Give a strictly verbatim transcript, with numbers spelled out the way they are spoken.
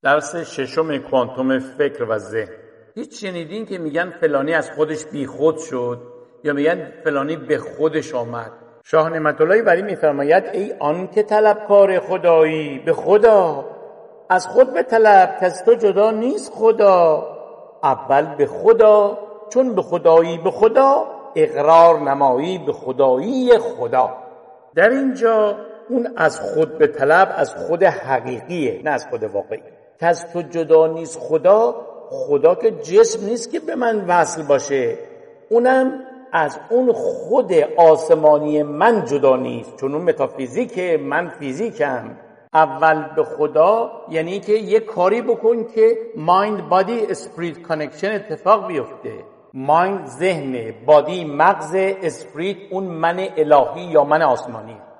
درس ششم کوانتوم فکر و ذهن. هیچ شنیدین که میگن فلانی از خودش بی خود شد یا میگن فلانی به خودش آمد؟ شاه نعمت الله ولی میفرماید ای آن که طلبکار خدایی، به خدا از خود به طلب که از تو جدا نیست خدا. اول به خدا، چون به خدایی به خدا، اقرار نمایی به خدایی خدا. در اینجا اون از خود به طلب از خود حقیقیه، نه از خود واقعی. که از تو جدا نیست خدا، خدا که جسم نیست که به من وصل باشه، اونم از اون خود آسمانی من جدا نیست، چون اون متافیزیکه، من فیزیکم. اول به خدا یعنی که یه کاری بکن که مایند بادی اسپریت کانکشن اتفاق بیفته. مایند ذهن، بادی مغز، اسپریت اون من الهی یا من آسمانی.